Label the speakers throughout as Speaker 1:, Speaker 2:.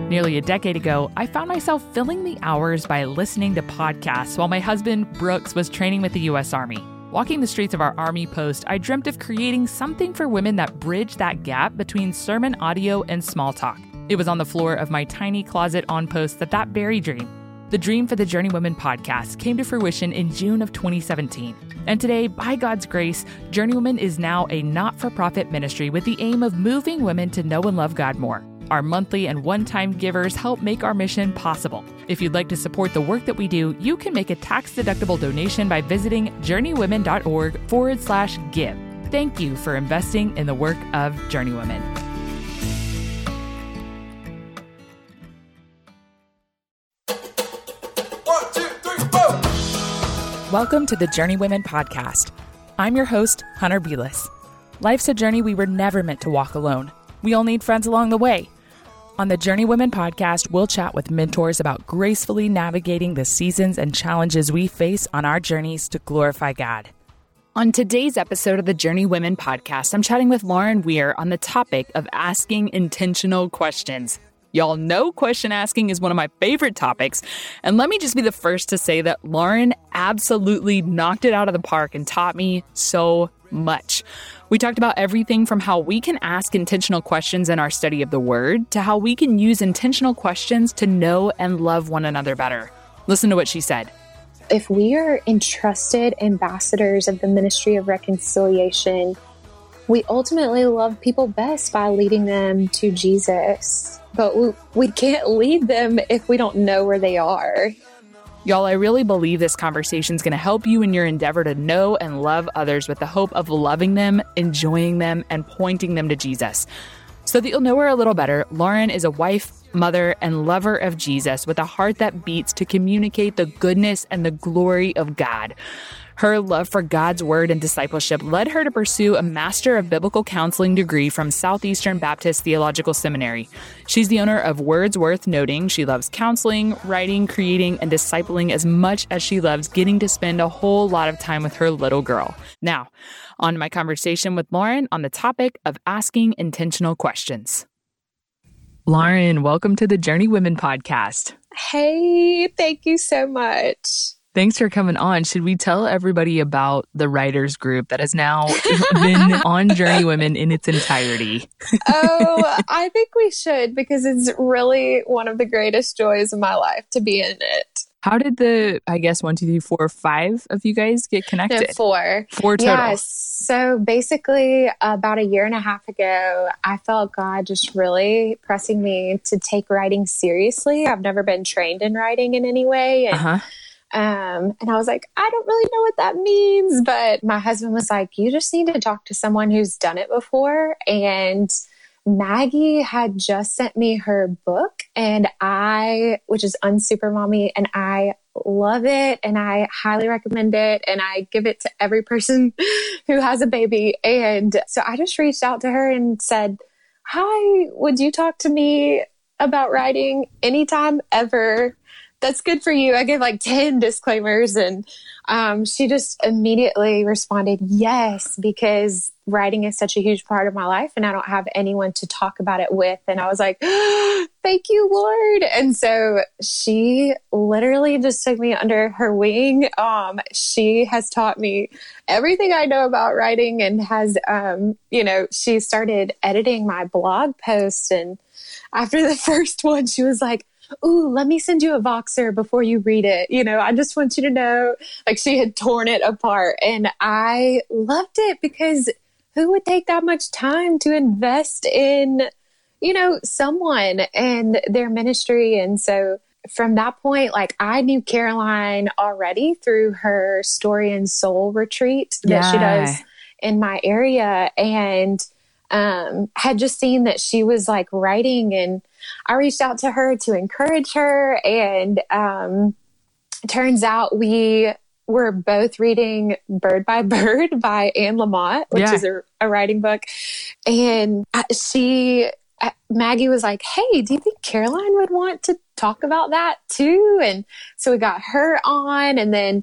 Speaker 1: Nearly a decade ago, I found myself filling the hours by listening to podcasts while my husband, Brooks, was training with the U.S. Army. Walking the streets of our Army post, I dreamt of creating something for women that bridged that gap between sermon audio and small talk. It was on the floor of my tiny closet on post that very dream, the dream for the Journeywomen podcast, came to fruition in June of 2017. And today, by God's grace, Journeywomen is now a not-for-profit ministry with the aim of moving women to know and love God more. Our monthly and one-time givers help make our mission possible. If you'd like to support the work that we do, you can make a tax-deductible donation by visiting journeywomen.org/give. Thank you for investing in the work of Journeywomen. Welcome to the Journeywomen podcast. I'm your host, Hunter Belis. Life's a journey we were never meant to walk alone. We all need friends along the way. On the Journeywomen podcast, we'll chat with mentors about gracefully navigating the seasons and challenges we face on our journeys to glorify God. On today's episode of the Journeywomen podcast, I'm chatting with Lauren Weir on the topic of asking intentional questions. Y'all know question asking is one of my favorite topics, and let me just be the first to say that Lauren absolutely knocked it out of the park and taught me so much. We talked about everything from how we can ask intentional questions in our study of the Word to how we can use intentional questions to know and love one another better. Listen to what she said.
Speaker 2: If we are entrusted ambassadors of the ministry of reconciliation, we ultimately love people best by leading them to Jesus. But we can't lead them if we don't know where they are.
Speaker 1: Y'all, I really believe this conversation is going to help you in your endeavor to know and love others with the hope of loving them, enjoying them, and pointing them to Jesus. So that you'll know her a little better, Lauren is a wife, mother, and lover of Jesus with a heart that beats to communicate the goodness and the glory of God. Her love for God's word and discipleship led her to pursue a Master of Biblical Counseling degree from Southeastern Baptist Theological Seminary. She's the owner of Words Worth Noting. She loves counseling, writing, creating, and discipling as much as she loves getting to spend a whole lot of time with her little girl. Now, on to my conversation with Lauren on the topic of asking intentional questions. Lauren, welcome to the Journeywomen podcast.
Speaker 2: Hey, thank you so much.
Speaker 1: Thanks for coming on. Should we tell everybody about the writers group that has now been on Journeywomen in its entirety?
Speaker 2: I think we should, because it's really one of the greatest joys of my life to be in it.
Speaker 1: How did the, 5 of you guys get connected?
Speaker 2: No, 4.
Speaker 1: 4 total.
Speaker 2: Yes. So basically about a year and a half ago, I felt God just really pressing me to take writing seriously. I've never been trained in writing in any way. And I was like, I don't really know what that means. But my husband was like, you just need to talk to someone who's done it before. And Maggie had just sent me her book, which is Unsuper Mommy, and I love it. And I highly recommend it. And I give it to every person who has a baby. And so I just reached out to her and said, hi, would you talk to me about writing anytime ever? That's good for you. I gave like 10 disclaimers, and she just immediately responded, yes, because writing is such a huge part of my life and I don't have anyone to talk about it with. And I was like, thank you, Lord. And so she literally just took me under her wing. She has taught me everything I know about writing and has, she started editing my blog posts. And after the first one, she was like, ooh, let me send you a Voxer before you read it. I just want you to know, like, she had torn it apart. And I loved it because who would take that much time to invest in, someone and their ministry? And so from that point, like, I knew Caroline already through her Story and Soul retreat that she does in my area, and had just seen that she was like writing, and I reached out to her to encourage her. And turns out we were both reading Bird by Bird by Anne Lamott, which is a writing book. And Maggie was like, hey, do you think Caroline would want to talk about that too? And so we got her on, and then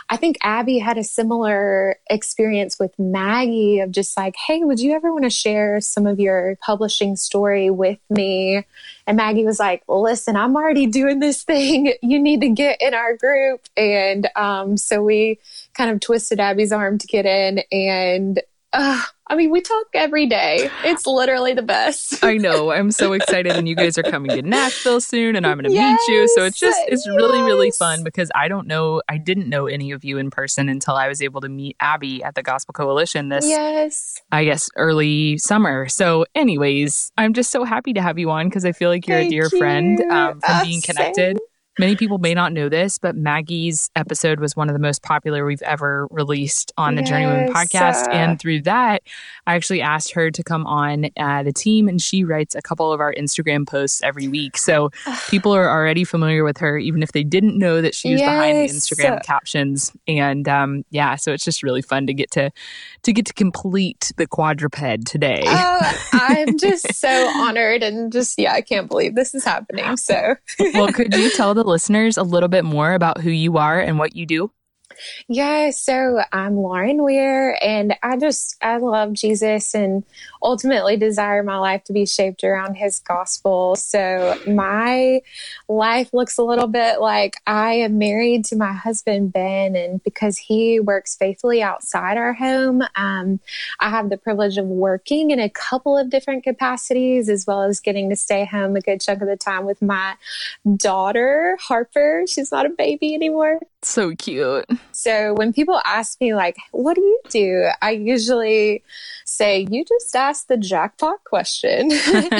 Speaker 2: I think Abby had a similar experience with Maggie of just like, hey, would you ever want to share some of your publishing story with me? And Maggie was like, listen, I'm already doing this thing. You need to get in our group. And so we kind of twisted Abby's arm to get in. And I mean, we talk every day. It's literally the best.
Speaker 1: I know. I'm so excited. And you guys are coming to Nashville soon and I'm going to meet you. So it's really, really fun because I didn't know any of you in person until I was able to meet Abby at the Gospel Coalition this, I guess, early summer. So anyways, I'm just so happy to have you on because I feel like you're a dear friend from being connected. Same. Many people may not know this, but Maggie's episode was one of the most popular we've ever released on the Journey Women podcast. And through that, I actually asked her to come on the team, and she writes a couple of our Instagram posts every week. So people are already familiar with her, even if they didn't know that she was behind the Instagram captions. And so it's just really fun to get to complete the quadruped today.
Speaker 2: I'm just so honored and just, I can't believe this is happening. So,
Speaker 1: well, could you tell the listeners a little bit more about who you are and what you do?
Speaker 2: Yeah, so I'm Lauren Weir, and I love Jesus and ultimately desire my life to be shaped around his gospel. So my life looks a little bit like I am married to my husband, Ben, and because he works faithfully outside our home, I have the privilege of working in a couple of different capacities, as well as getting to stay home a good chunk of the time with my daughter, Harper. She's not a baby anymore.
Speaker 1: So cute.
Speaker 2: So when people ask me, like, what do you do? I usually say, you just asked the jackpot question.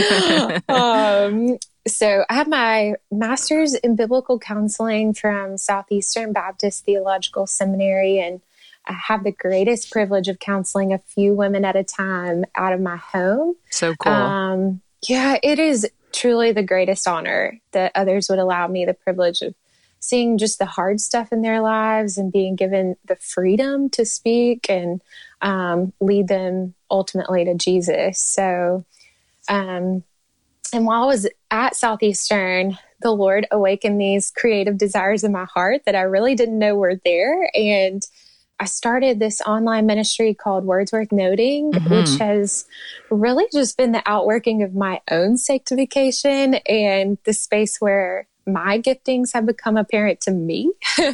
Speaker 2: So I have my master's in biblical counseling from Southeastern Baptist Theological Seminary, and I have the greatest privilege of counseling a few women at a time out of my home.
Speaker 1: So cool.
Speaker 2: It is truly the greatest honor that others would allow me the privilege of seeing just the hard stuff in their lives and being given the freedom to speak and lead them ultimately to Jesus. So, and while I was at Southeastern, the Lord awakened these creative desires in my heart that I really didn't know were there. And I started this online ministry called Wordsworth Noting, which has really just been the outworking of my own sanctification and the space where my giftings have become apparent to me,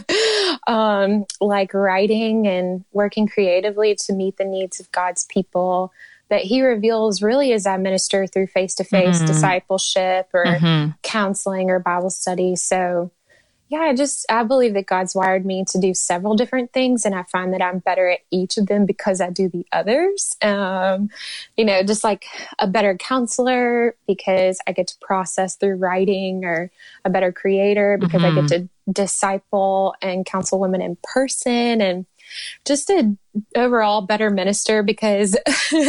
Speaker 2: like writing and working creatively to meet the needs of God's people that he reveals really as I minister through face-to-face discipleship or counseling or Bible study. So I believe that God's wired me to do several different things, and I find that I'm better at each of them because I do the others. Just like a better counselor because I get to process through writing, or a better creator because I get to disciple and counsel women in person, and just an overall better minister because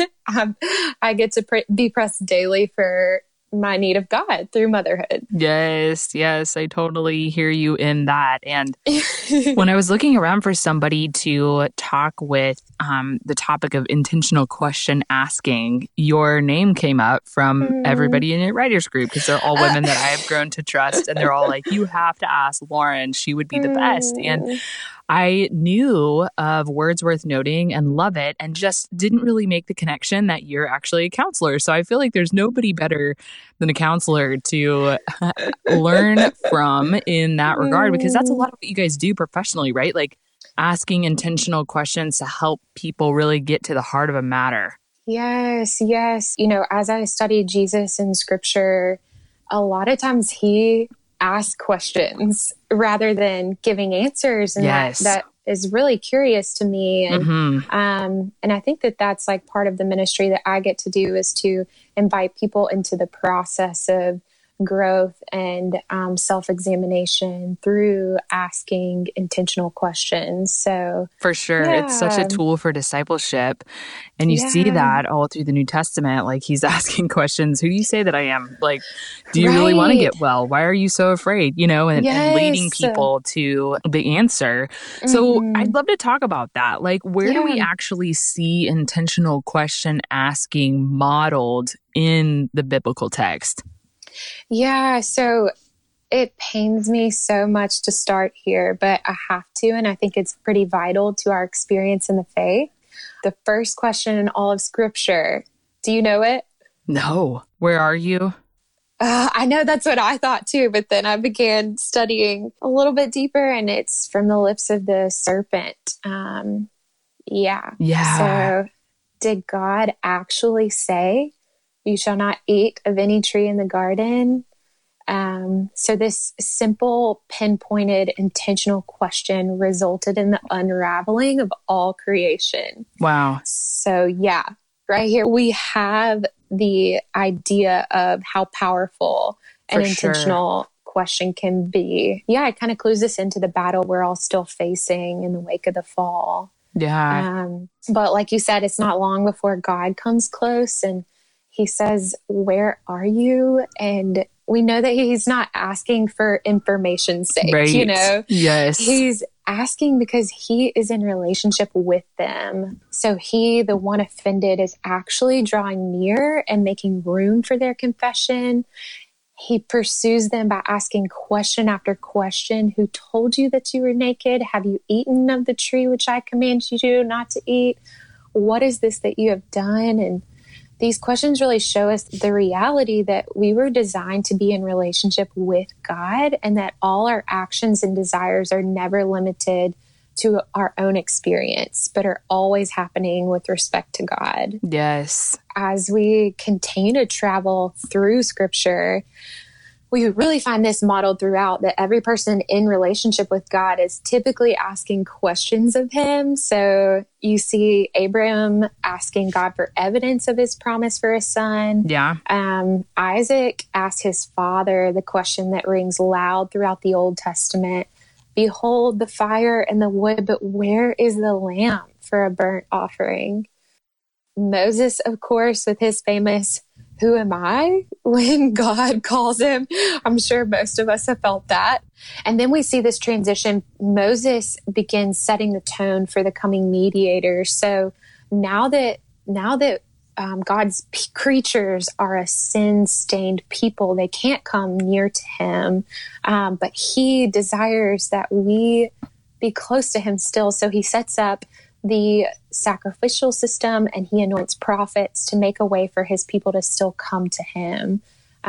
Speaker 2: I get to be pressed daily for my need of God through motherhood.
Speaker 1: Yes, I totally hear you in that. And when I was looking around for somebody to talk with the topic of intentional question asking, your name came up from everybody in your writers group because they're all women that I have grown to trust. And they're all like, you have to ask Lauren. She would be the best. And I knew of Wordsworth Noting and love it and just didn't really make the connection that you're actually a counselor. So I feel like there's nobody better than a counselor to learn from in that regard, because that's a lot of what you guys do professionally, right? Like asking intentional questions to help people really get to the heart of a matter.
Speaker 2: Yes. As I studied Jesus in scripture, a lot of times he ask questions rather than giving answers. And that is really curious to me. And, and I think that that's like part of the ministry that I get to do is to invite people into the process of growth and self-examination through asking intentional questions. So
Speaker 1: for sure, it's such a tool for discipleship. And you see that all through the New Testament. Like he's asking questions. Who do you say that I am? Like, do you really want to get well? Why are you so afraid? And leading people to the answer. So I'd love to talk about that. Like, where do we actually see intentional question asking modeled in the biblical text?
Speaker 2: Yeah. So It pains me so much to start here, but I have to, and I think it's pretty vital to our experience in the faith. The first question in all of Scripture, do you know it?
Speaker 1: No. Where are you?
Speaker 2: I know that's what I thought too, but then I began studying a little bit deeper, and it's from the lips of the serpent. Yeah. So did God actually say, you shall not eat of any tree in the garden? So this simple, pinpointed, intentional question resulted in the unraveling of all creation.
Speaker 1: Wow.
Speaker 2: So yeah, right here we have the idea of how powerful an intentional question can be. Yeah, it kind of clues us into the battle we're all still facing in the wake of the fall.
Speaker 1: Yeah.
Speaker 2: But like you said, it's not long before God comes close and he says, where are you? And we know that he's not asking for information's sake,
Speaker 1: right.
Speaker 2: you know?
Speaker 1: Yes.
Speaker 2: He's asking because he is in relationship with them. So he, the one offended, is actually drawing near and making room for their confession. He pursues them by asking question after question. Who told you that you were naked? Have you eaten of the tree which I commanded you not to eat? What is this that you have done? And these questions really show us the reality that we were designed to be in relationship with God, and that all our actions and desires are never limited to our own experience, but are always happening with respect to God.
Speaker 1: Yes. As
Speaker 2: we continue to travel through Scripture, we really find this modeled throughout, that every person in relationship with God is typically asking questions of him. So you see Abraham asking God for evidence of his promise for a son.
Speaker 1: Yeah.
Speaker 2: Isaac asked his father the question that rings loud throughout the Old Testament. Behold the fire and the wood, but where is the lamb for a burnt offering? Moses, of course, with his famous, who am I? When God calls him, I'm sure most of us have felt that. And then we see this transition. Moses begins setting the tone for the coming mediator. So now that God's creatures are a sin-stained people, they can't come near to him. But he desires that we be close to him still. So he sets up the sacrificial system, and he anoints prophets to make a way for his people to still come to him.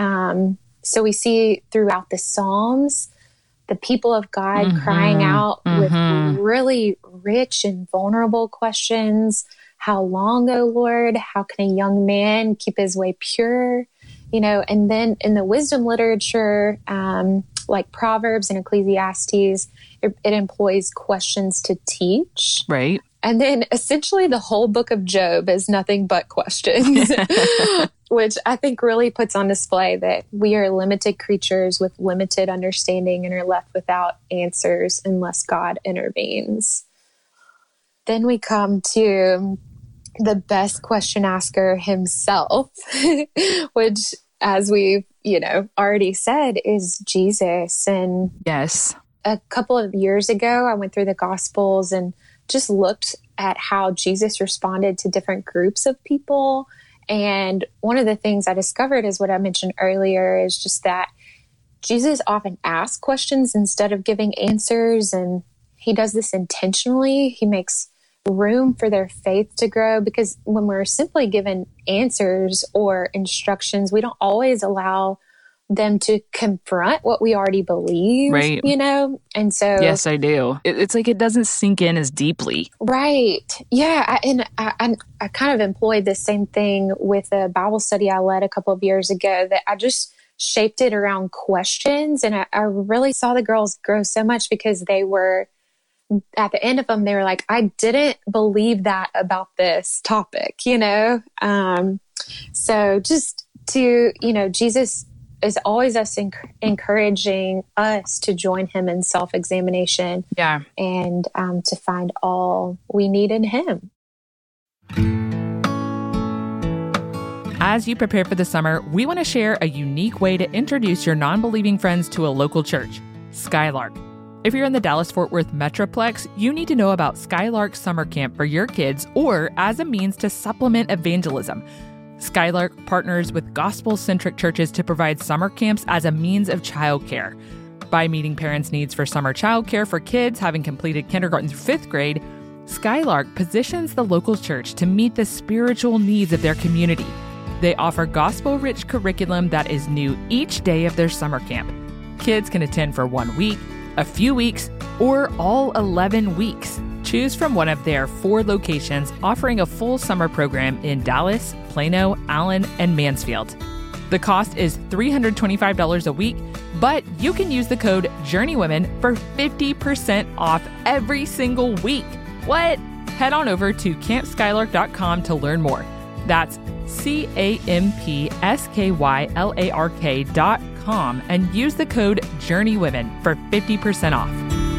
Speaker 2: So we see throughout the Psalms, the people of God crying out with really rich and vulnerable questions. How long, O Lord? How can a young man keep his way pure? You know, and then in the wisdom literature, like Proverbs and Ecclesiastes, it employs questions to teach.
Speaker 1: Right.
Speaker 2: And then essentially the whole book of Job is nothing but questions, which I think really puts on display that we are limited creatures with limited understanding and are left without answers unless God intervenes. Then we come to the best question asker himself, which, as we've, already said, is Jesus. And
Speaker 1: yes,
Speaker 2: a couple of years ago, I went through the Gospels and just looked at how Jesus responded to different groups of people. And one of the things I discovered is what I mentioned earlier, is just that Jesus often asks questions instead of giving answers. And he does this intentionally. He makes room for their faith to grow, because when we're simply given answers or instructions, we don't always allow them to confront what we already believe,
Speaker 1: right?
Speaker 2: And so...
Speaker 1: Yes, I do. It's like it doesn't sink in as deeply.
Speaker 2: Right. Yeah. I kind of employed the same thing with a Bible study I led a couple of years ago, that I just shaped it around questions. And I really saw the girls grow so much, because they were, at the end of them, they were like, I didn't believe that about this topic, So just to, Jesus is always encouraging us to join him in self-examination.
Speaker 1: Yeah.
Speaker 2: And to find all we need in him.
Speaker 1: As you prepare for the summer, we want to share a unique way to introduce your non-believing friends to a local church, Skylark. If you're in the Dallas-Fort Worth Metroplex, you need to know about Skylark Summer Camp for your kids, or as a means to supplement evangelism. Skylark partners with gospel-centric churches to provide summer camps as a means of childcare. By meeting parents' needs for summer childcare for kids having completed kindergarten through 5th grade, Skylark positions the local church to meet the spiritual needs of their community. They offer gospel-rich curriculum that is new each day of their summer camp. Kids can attend for 1 week, a few weeks, or all 11 weeks. Choose from one of their 4 locations, offering a full summer program in Dallas, Plano, Allen, and Mansfield. The cost is $325 a week, but you can use the code JOURNEYWOMEN for 50% off every single week. What? Head on over to campskylark.com to learn more. That's campskylark.com and use the code JOURNEYWOMEN for 50% off.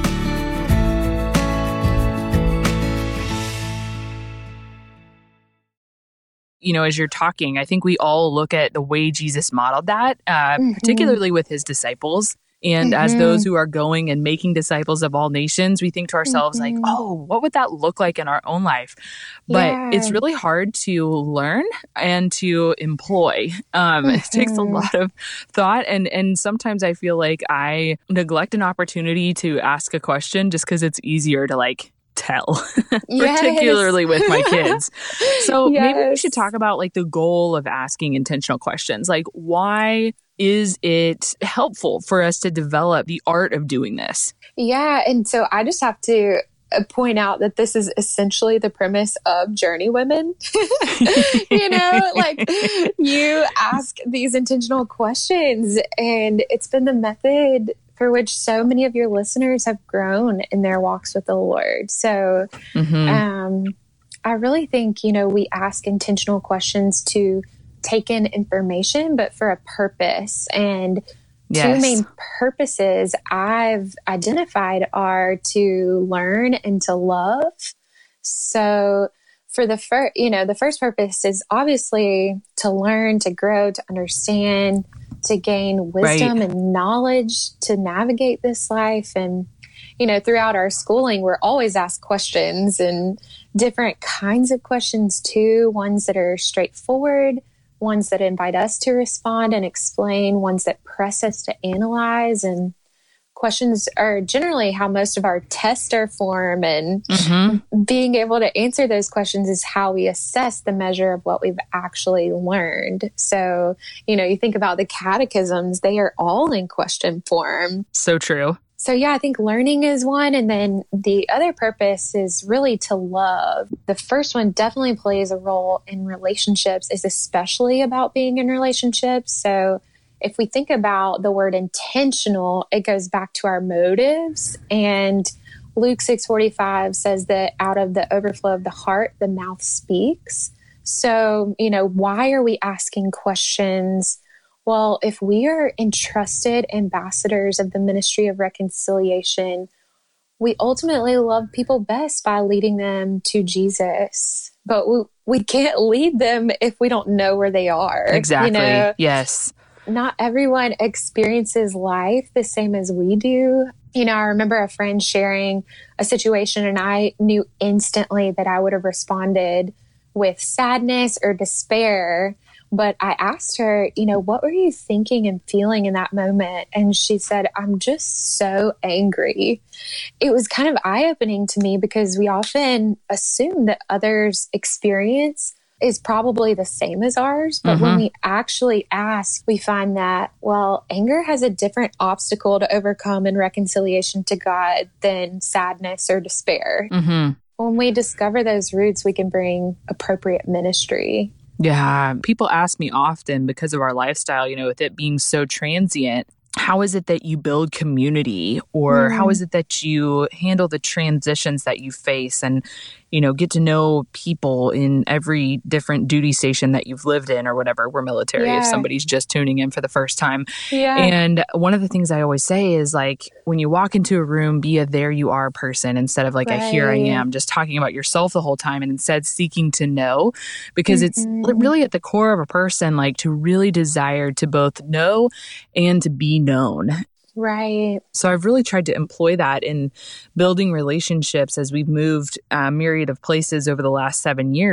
Speaker 1: You know, as you're talking, I think we all look at the way Jesus modeled that, particularly with his disciples. And as those who are going and making disciples of all nations, we think to ourselves like, oh, what would that look like in our own life? But it's really hard to learn and to employ. It takes a lot of thought. And sometimes I feel like I neglect an opportunity to ask a question just because it's easier to like tell, particularly with my kids. So maybe we should talk about like the goal of asking intentional questions. Like, why is it helpful for us to develop the art of doing this? Yeah.
Speaker 2: And so I just have to point out that this is essentially the premise of Journeywomen. You know, like you ask these intentional questions, and it's been the method for which so many of your listeners have grown in their walks with the Lord. So I really think, you know, we ask intentional questions to take in information, but for a purpose. And two main purposes I've identified are to learn and to love. So for the first, you know, the first purpose is obviously to learn, to grow, to understand, to gain wisdom and knowledge to navigate this life. And, you know, throughout our schooling, we're always asked questions, and different kinds of questions too, ones that are straightforward, ones that invite us to respond and explain, ones that press us to analyze. And questions are generally how most of our tests are formed, and being able to answer those questions is how we assess the measure of what we've actually learned. So, you know, you think about the catechisms, they are all in question form.
Speaker 1: So true.
Speaker 2: So yeah, I think learning is one. And then the other purpose is really to love. The first one definitely plays a role in relationships, is especially about being in relationships. So if we think about the word intentional, it goes back to our motives. And Luke 6:45 says that out of the overflow of the heart, the mouth speaks. So, you know, why are we asking questions? Well, if we are entrusted ambassadors of the ministry of reconciliation, we ultimately love people best by leading them to Jesus. But we can't lead them if we don't know where they are.
Speaker 1: Exactly.
Speaker 2: You know?
Speaker 1: Yes.
Speaker 2: Not everyone experiences life the same as we do. You know, I remember a friend sharing a situation, and I knew instantly that I would have responded with sadness or despair. But I asked her, you know, what were you thinking and feeling in that moment? And she said, I'm just so angry. It was kind of eye-opening to me, because we often assume that others' experience is probably the same as ours. But when we actually ask, we find that, well, anger has a different obstacle to overcome in reconciliation to God than sadness or despair. When we discover those roots, we can bring appropriate ministry.
Speaker 1: Yeah. People ask me often, because of our lifestyle, you know, with it being so transient, how is it that you build community, or how is it that you handle the transitions that you face and, you know, get to know people in every different duty station that you've lived in or whatever? We're military if somebody's just tuning in for the first time. And one of the things I always say is, like, when you walk into a room, be a there you are person instead of like a here I am, just talking about yourself the whole time, and instead seeking to know, because it's really at the core of a person, like, to really desire to both know and to be known.
Speaker 2: Right.
Speaker 1: So I've really tried to employ that in building relationships as we've moved a myriad of places over the last 7 years.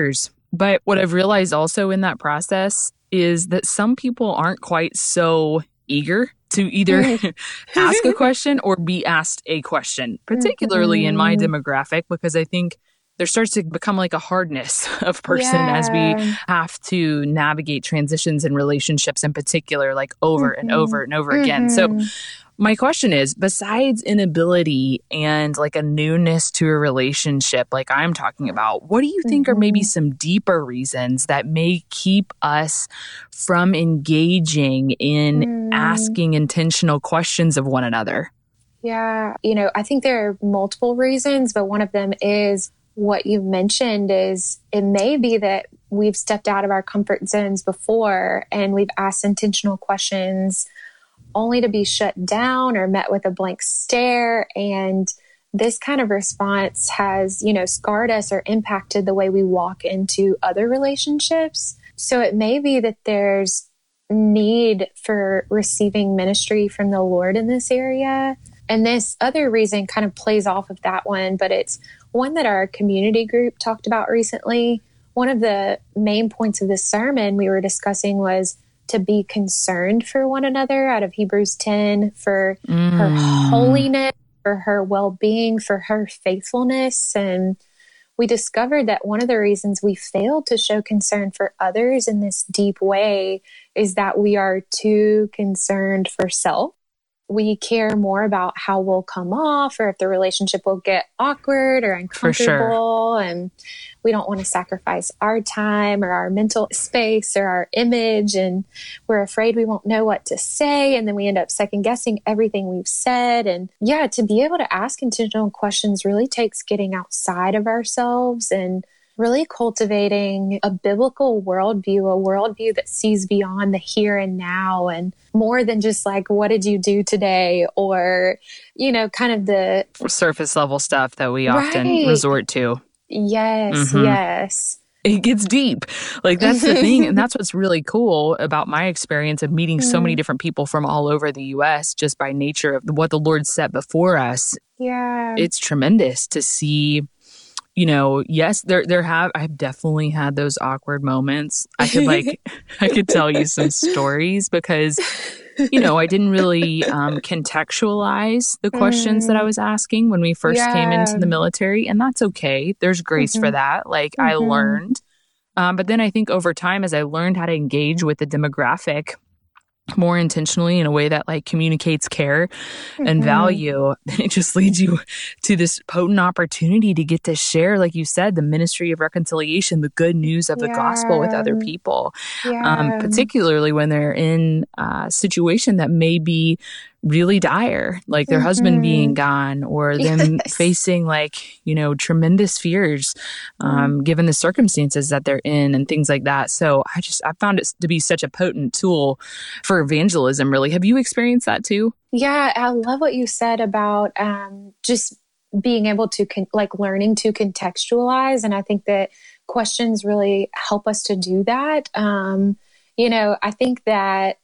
Speaker 1: But what I've realized also in that process is that some people aren't quite so eager to either ask a question or be asked a question, particularly in my demographic, because I think there starts to become like a hardness of person as we have to navigate transitions in relationships in particular, like over and over and over again. So my question is, besides inability and like a newness to a relationship like I'm talking about, what do you think are maybe some deeper reasons that may keep us from engaging in asking intentional questions of one another?
Speaker 2: Yeah, I think there are multiple reasons, but one of them is what you mentioned is it may be that we've stepped out of our comfort zones before and we've asked intentional questions only to be shut down or met with a blank stare. And this kind of response has, scarred us or impacted the way we walk into other relationships. So it may be that there's need for receiving ministry from the Lord in this area. And this other reason kind of plays off of that one, but it's one that our community group talked about recently. One of the main points of this sermon we were discussing was to be concerned for one another out of Hebrews 10, for her holiness, for her well-being, for her faithfulness. And we discovered that one of the reasons we fail to show concern for others in this deep way is that we are too concerned for self. We care more about how we'll come off or if the relationship will get awkward or uncomfortable. For sure. And we don't want to sacrifice our time or our mental space or our image. And we're afraid we won't know what to say. And then we end up second guessing everything we've said. And yeah, to be able to ask intentional questions really takes getting outside of ourselves and really cultivating a biblical worldview, a worldview that sees beyond the here and now and more than just like, what did you do today? Or, kind of the
Speaker 1: surface level stuff that we often resort to.
Speaker 2: Yes, yes.
Speaker 1: It gets deep. Like that's the thing. And that's what's really cool about my experience of meeting so many different people from all over the US just by nature of what the Lord set before us.
Speaker 2: Yeah.
Speaker 1: It's tremendous to see. Yes, I've definitely had those awkward moments. I could tell you some stories because, I didn't really contextualize the questions that I was asking when we first came into the military. And that's okay. There's grace for that. I learned. But then I think over time, as I learned how to engage with the demographic more intentionally in a way that communicates care and value, then it just leads you to this potent opportunity to get to share, like you said, the ministry of reconciliation, the good news of the gospel with other people, particularly when they're in a situation that may be really dire, like their husband being gone or them facing tremendous fears, given the circumstances that they're in and things like that. So I found it to be such a potent tool for evangelism, really. Have you experienced that too?
Speaker 2: Yeah, I love what you said about just being able to learning to contextualize. And I think that questions really help us to do that. I think that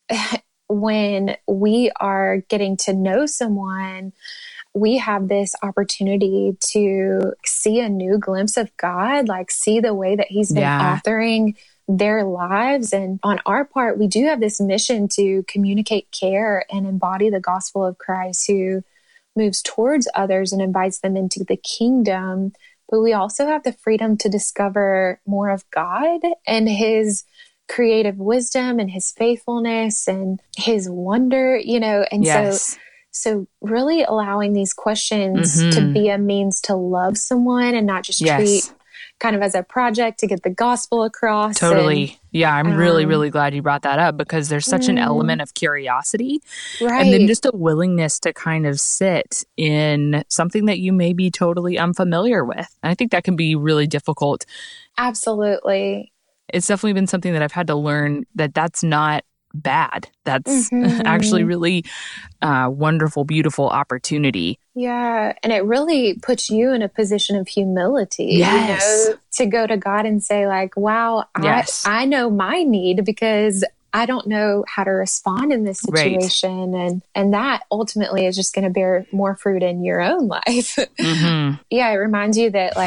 Speaker 2: when we are getting to know someone, we have this opportunity to see a new glimpse of God, see the way that He's been authoring their lives. And on our part, we do have this mission to communicate care and embody the gospel of Christ, who moves towards others and invites them into the kingdom. But we also have the freedom to discover more of God and His creative wisdom and His faithfulness and His wonder, and so really allowing these questions to be a means to love someone and not just treat kind of as a project to get the gospel across.
Speaker 1: Totally. I'm really, really glad you brought that up because there's such an element of curiosity and then just a willingness to kind of sit in something that you may be totally unfamiliar with. And I think that can be really difficult.
Speaker 2: Absolutely.
Speaker 1: It's definitely been something that I've had to learn that's not bad. That's actually really wonderful, beautiful opportunity.
Speaker 2: Yeah. And it really puts you in a position of humility, to go to God and say wow, I know my need because I don't know how to respond in this situation. Right. And that ultimately is just going to bear more fruit in your own life. Yeah. It reminds you that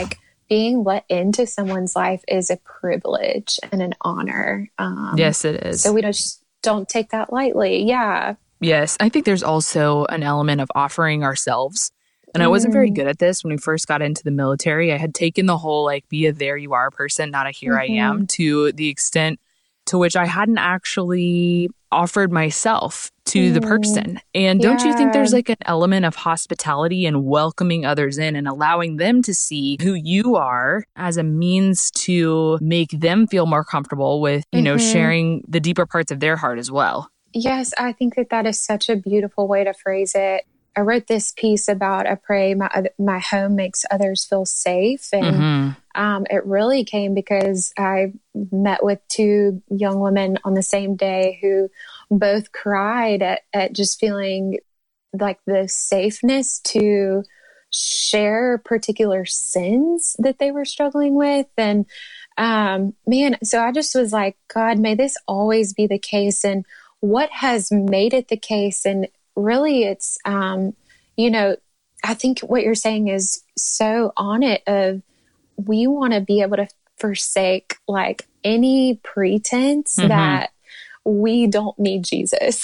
Speaker 2: being let into someone's life is a privilege and an honor.
Speaker 1: Yes, it is.
Speaker 2: So we just don't take that lightly. Yeah.
Speaker 1: Yes. I think there's also an element of offering ourselves. And I wasn't very good at this when we first got into the military. I had taken the whole like be a there you are person, not a here I am, to the extent to which I hadn't actually offered myself to the person. And don't you think there's like an element of hospitality and welcoming others in and allowing them to see who you are as a means to make them feel more comfortable with, you know, sharing the deeper parts of their heart as well?
Speaker 2: Yes, I think that that is such a beautiful way to phrase it. I wrote this piece about, I pray my home makes others feel safe. And it really came because I met with two young women on the same day who both cried at just feeling like the safeness to share particular sins that they were struggling with. And man, so I just was like, God, may this always be the case. And what has made it the case? And really it's, you know, I think what you're saying is so on it of we want to be able to forsake like any pretense that we don't need Jesus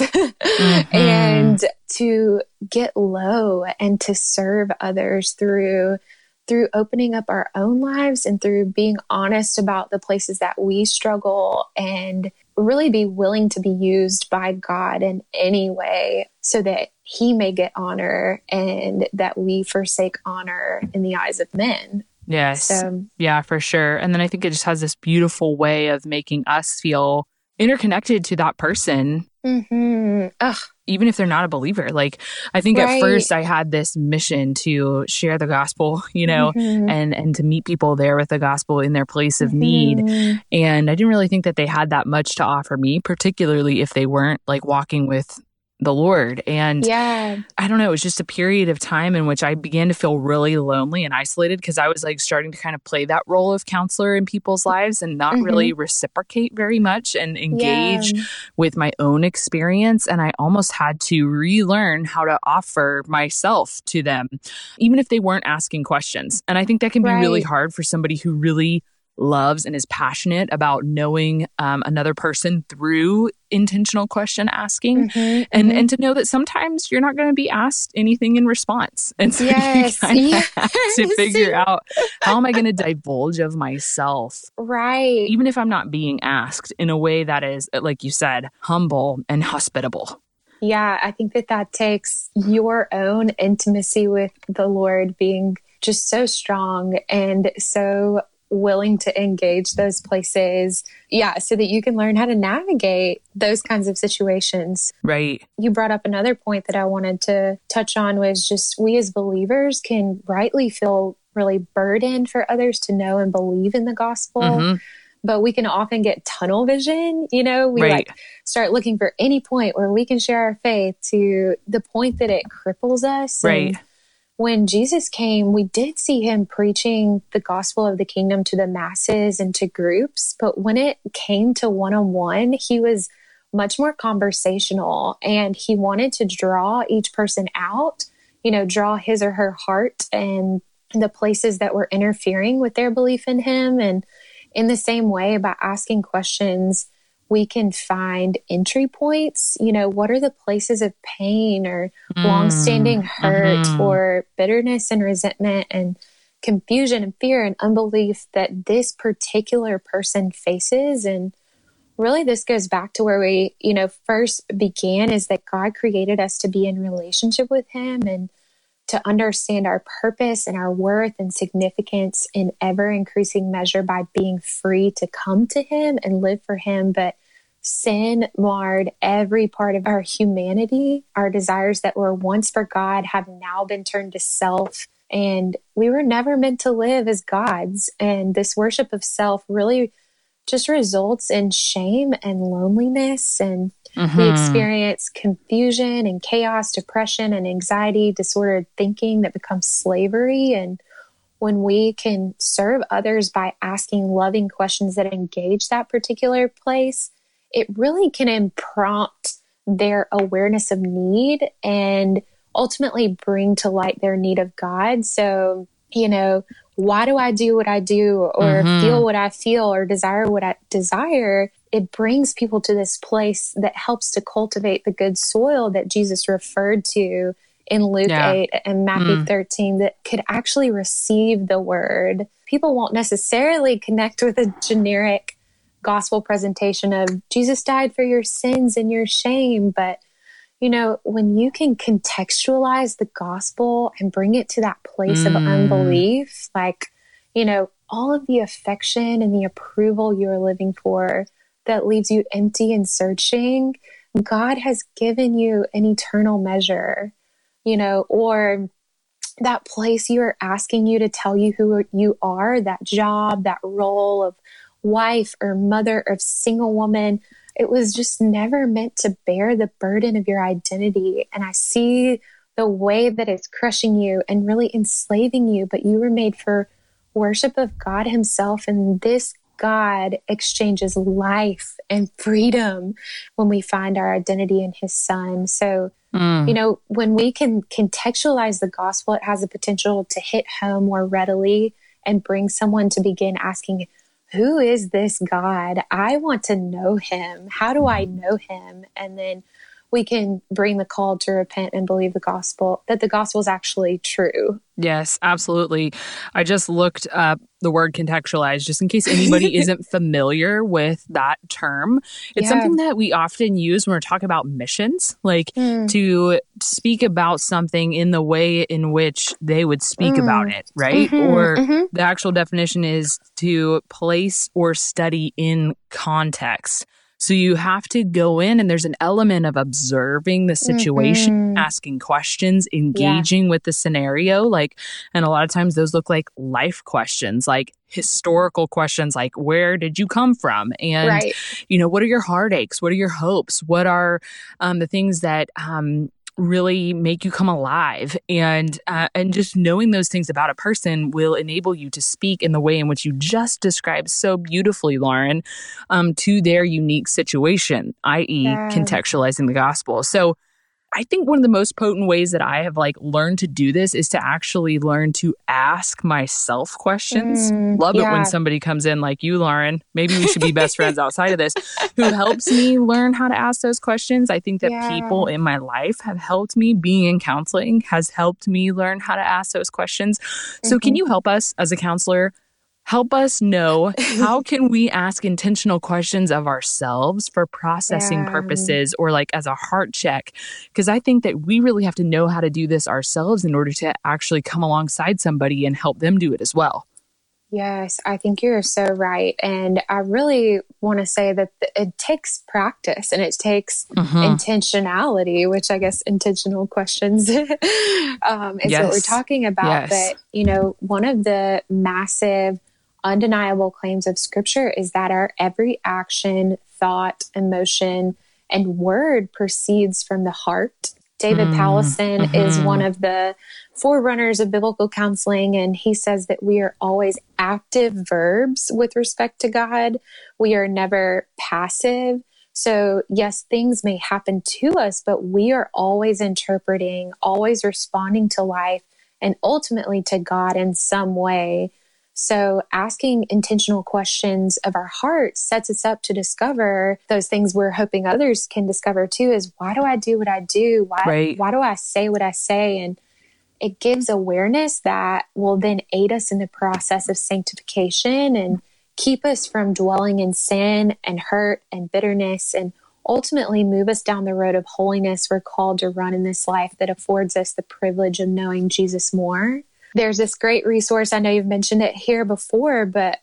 Speaker 2: and to get low and to serve others through opening up our own lives and through being honest about the places that we struggle and really be willing to be used by God in any way so that he may get honor and that we forsake honor in the eyes of men.
Speaker 1: Yes. So, yeah, for sure. And then I think it just has this beautiful way of making us feel interconnected to that person. Even if they're not a believer. Like, I think at first I had this mission to share the gospel, you know, and to meet people there with the gospel in their place of need. And I didn't really think that they had that much to offer me, particularly if they weren't like walking with the Lord. And I don't know, it was just a period of time in which I began to feel really lonely and isolated because I was like starting to kind of play that role of counselor in people's lives and not really reciprocate very much and engage with my own experience. And I almost had to relearn how to offer myself to them, even if they weren't asking questions. And I think that can be really hard for somebody who really loves and is passionate about knowing another person through intentional question asking and to know that sometimes you're not going to be asked anything in response. And so you kind of have to figure out how am I going to divulge of myself? Even if I'm not being asked in a way that is, like you said, humble and hospitable.
Speaker 2: Yeah, I think that takes your own intimacy with the Lord being just so strong and so willing to engage those places. Yeah. So that you can learn how to navigate those kinds of situations.
Speaker 1: Right.
Speaker 2: You brought up another point that I wanted to touch on was just we as believers can rightly feel really burdened for others to know and believe in the gospel. But we can often get tunnel vision. You know, we like start looking for any point where we can share our faith to the point that it cripples us. And when Jesus came, we did see him preaching the gospel of the kingdom to the masses and to groups. But when it came to one-on-one, he was much more conversational and he wanted to draw each person out, you know, draw his or her heart and the places that were interfering with their belief in him. And in the same way, by asking questions, we can find entry points. You know, what are the places of pain or longstanding hurt or bitterness and resentment and confusion and fear and unbelief that this particular person faces? And really, this goes back to where we, you know, first began is that God created us to be in relationship with him and to understand our purpose and our worth and significance in ever increasing measure by being free to come to him and live for him. But sin marred every part of our humanity. Our desires that were once for God have now been turned to self. And we were never meant to live as gods. And this worship of self really just results in shame and loneliness. And we experience confusion and chaos, depression and anxiety, disordered thinking that becomes slavery. And when we can serve others by asking loving questions that engage that particular place, it really can prompt their awareness of need and ultimately bring to light their need of God. So, you know, why do I do what I do, or feel what I feel, or desire what I desire, it brings people to this place that helps to cultivate the good soil that Jesus referred to in Luke 8 and Matthew 13, that could actually receive the word. People won't necessarily connect with a generic gospel presentation of Jesus died for your sins and your shame. But, you know, when you can contextualize the gospel and bring it to that place of unbelief, like, you know, all of the affection and the approval you're living for that leaves you empty and searching, God has given you an eternal measure, you know, or that place you are asking you to tell you who you are, that job, that role of wife or mother or single woman. It was just never meant to bear the burden of your identity. And I see the way that it's crushing you and really enslaving you, but you were made for worship of God himself. And this God exchanges life and freedom when we find our identity in his son. So, you know, when we can contextualize the gospel, it has the potential to hit home more readily and bring someone to begin asking, who is this God? I want to know him. How do I know him? And then we can bring the call to repent and believe the gospel, that the gospel is actually true.
Speaker 1: Yes, absolutely. I just looked up the word contextualize just in case anybody isn't familiar with that term. It's something that we often use when we're talking about missions, like to speak about something in the way in which they would speak about it, right? Or the actual definition is to place or study in context. So you have to go in, and there's an element of observing the situation, asking questions, engaging with the scenario. Like, and a lot of times those look like life questions, like historical questions, like where did you come from? And, you know, what are your heartaches? What are your hopes? What are the things that really make you come alive? And just knowing those things about a person will enable you to speak in the way in which you just described so beautifully, Lauren, to their unique situation, i.e. contextualizing the gospel. So I think one of the most potent ways that I have like learned to do this is to actually learn to ask myself questions. Love it when somebody comes in like you, Lauren. Maybe we should be best friends outside of this, who helps me learn how to ask those questions. I think that people in my life have helped me. Being in counseling has helped me learn how to ask those questions. So can you help us as a counselor? Help us know, how can we ask intentional questions of ourselves for processing purposes, or like as a heart check? Because I think that we really have to know how to do this ourselves in order to actually come alongside somebody and help them do it as well.
Speaker 2: Yes, I think you're so right. And I really want to say that it takes practice and it takes intentionality, which I guess intentional questions is what we're talking about. But, you know, one of the massive undeniable claims of Scripture is that our every action, thought, emotion, and word proceeds from the heart. David Powlison is one of the forerunners of biblical counseling, and he says that we are always active verbs with respect to God. We are never passive. So yes, things may happen to us, but we are always interpreting, always responding to life, and ultimately to God in some way. So asking intentional questions of our heart sets us up to discover those things we're hoping others can discover too, is why do I do what I do? Why do I say what I say? And it gives awareness that will then aid us in the process of sanctification and keep us from dwelling in sin and hurt and bitterness, and ultimately move us down the road of holiness we're called to run in this life that affords us the privilege of knowing Jesus more. There's this great resource. I know you've mentioned it here before, but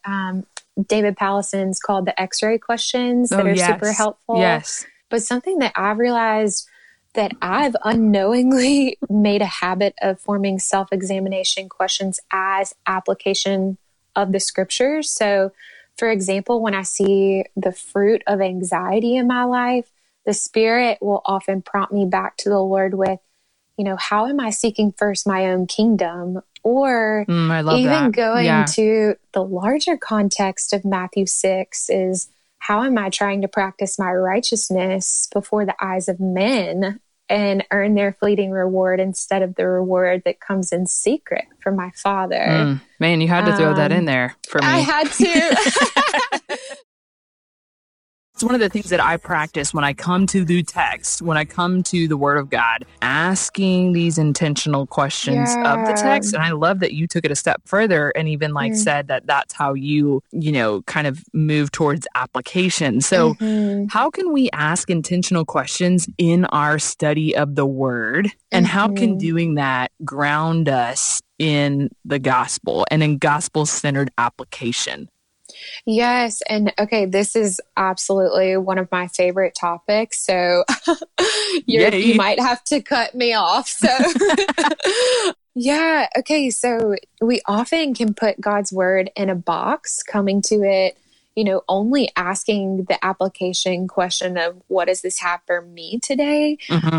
Speaker 2: David Powlison's called the X-ray questions that are super helpful. Yes. But something that I've realized that I've unknowingly made a habit of forming self-examination questions as application of the Scriptures. So, for example, when I see the fruit of anxiety in my life, the Spirit will often prompt me back to the Lord with, you know, how am I seeking first my own kingdom? Or even going to the larger context of Matthew 6 is, how am I trying to practice my righteousness before the eyes of men? and earn their fleeting reward instead of the reward that comes in secret from my Father.
Speaker 1: Man, you had to throw that in there for me.
Speaker 2: I had to.
Speaker 1: It's one of the things that I practice when I come to the text, when I come to the Word of God, asking these intentional questions of the text. And I love that you took it a step further and even said that that's how you kind of move towards application. So how can we ask intentional questions in our study of the Word? And how can doing that ground us in the gospel and in gospel-centered application?
Speaker 2: Yes. And okay, this is absolutely one of my favorite topics. So you might have to cut me off. So yeah. Okay. So we often can put God's word in a box, coming to it, only asking the application question of what does this have for me today?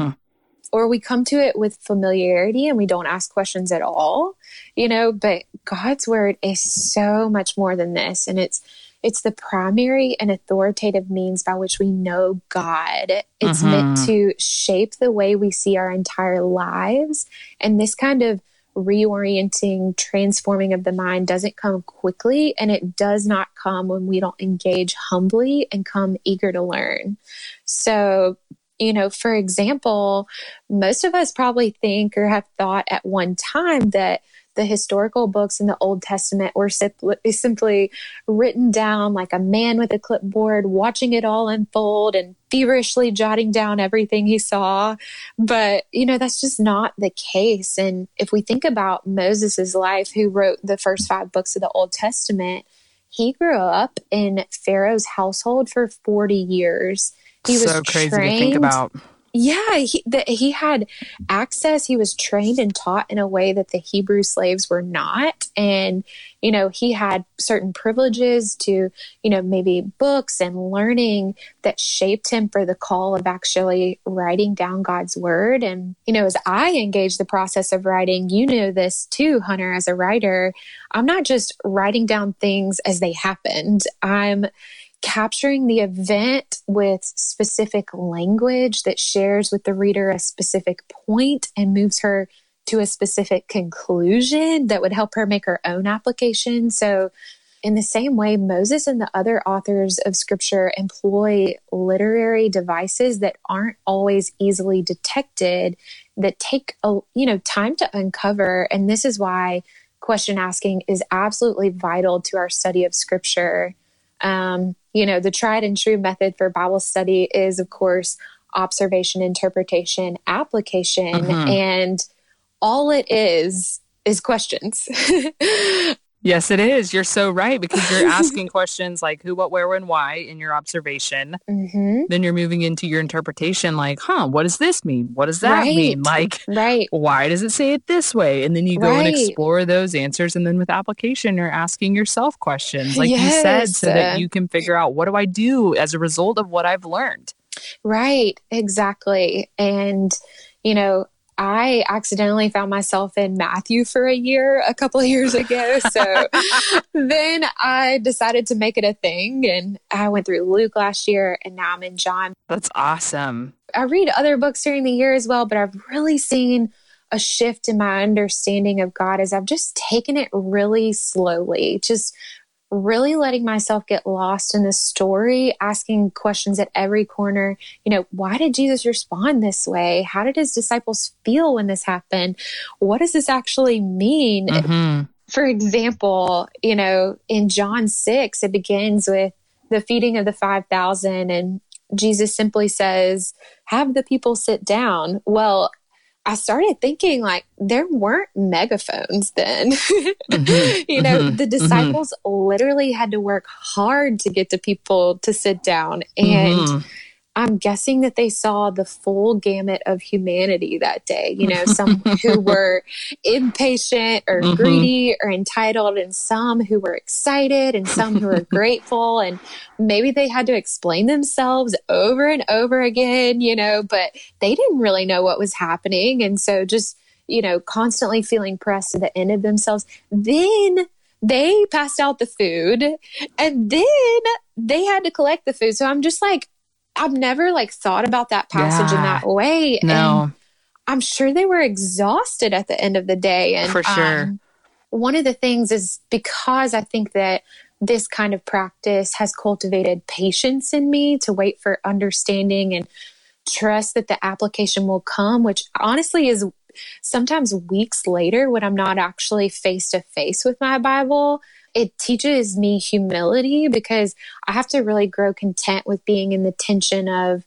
Speaker 2: Or we come to it with familiarity and we don't ask questions at all, but God's word is so much more than this. And it's the primary and authoritative means by which we know God. It's meant to shape the way we see our entire lives. And this kind of reorienting, transforming of the mind doesn't come quickly, and it does not come when we don't engage humbly and come eager to learn. So, for example, most of us probably think or have thought at one time that the historical books in the Old Testament were simply written down like a man with a clipboard, watching it all unfold and feverishly jotting down everything he saw. But, that's just not the case. And if we think about Moses' life, who wrote the first 5 books of the Old Testament, he grew up in Pharaoh's household for 40 years. He was
Speaker 1: so crazy to think about.
Speaker 2: Yeah, he had access. He was trained and taught in a way that the Hebrew slaves were not. And, he had certain privileges to, maybe books and learning that shaped him for the call of actually writing down God's word. And, as I engage the process of writing, this too, Hunter, as a writer, I'm not just writing down things as they happened. I'm capturing the event with specific language that shares with the reader a specific point and moves her to a specific conclusion that would help her make her own application. So in the same way, Moses and the other authors of scripture employ literary devices that aren't always easily detected, that take time to uncover. And this is why question asking is absolutely vital to our study of scripture. The tried and true method for Bible study is, of course, observation, interpretation, application, and all it is questions.
Speaker 1: Yes, it is. You're so right, because you're asking questions like who, what, where, when, why in your observation. Then you're moving into your interpretation like, what does this mean? What does that mean? Like, why does it say it this way? And then you go and explore those answers. And then with application, you're asking yourself questions, like you said, so that you can figure out, what do I do as a result of what I've learned?
Speaker 2: Right, exactly. And, I accidentally found myself in Matthew for a year, a couple of years ago. So then I decided to make it a thing. And I went through Luke last year, and now I'm in John.
Speaker 1: That's awesome.
Speaker 2: I read other books during the year as well, but I've really seen a shift in my understanding of God as I've just taken it really slowly, just really letting myself get lost in the story, asking questions at every corner. Why did Jesus respond this way? How did his disciples feel when this happened? What does this actually mean? For example, in John 6, it begins with the feeding of the 5,000, and Jesus simply says, have the people sit down. Well, I started thinking like there weren't megaphones then. The disciples literally had to work hard to get the people to sit down. And I'm guessing that they saw the full gamut of humanity that day. Some who were impatient or greedy or entitled, and some who were excited, and some who were grateful. And maybe they had to explain themselves over and over again, but they didn't really know what was happening. And so just, constantly feeling pressed to the end of themselves. Then they passed out the food, and then they had to collect the food. So I'm just like, I've never like thought about that passage in that way.
Speaker 1: No.
Speaker 2: And I'm sure they were exhausted at the end of the day. And
Speaker 1: for sure.
Speaker 2: One of the things is because I think that this kind of practice has cultivated patience in me to wait for understanding and trust that the application will come, which honestly is sometimes weeks later when I'm not actually face to face with my Bible. It teaches me humility because I have to really grow content with being in the tension of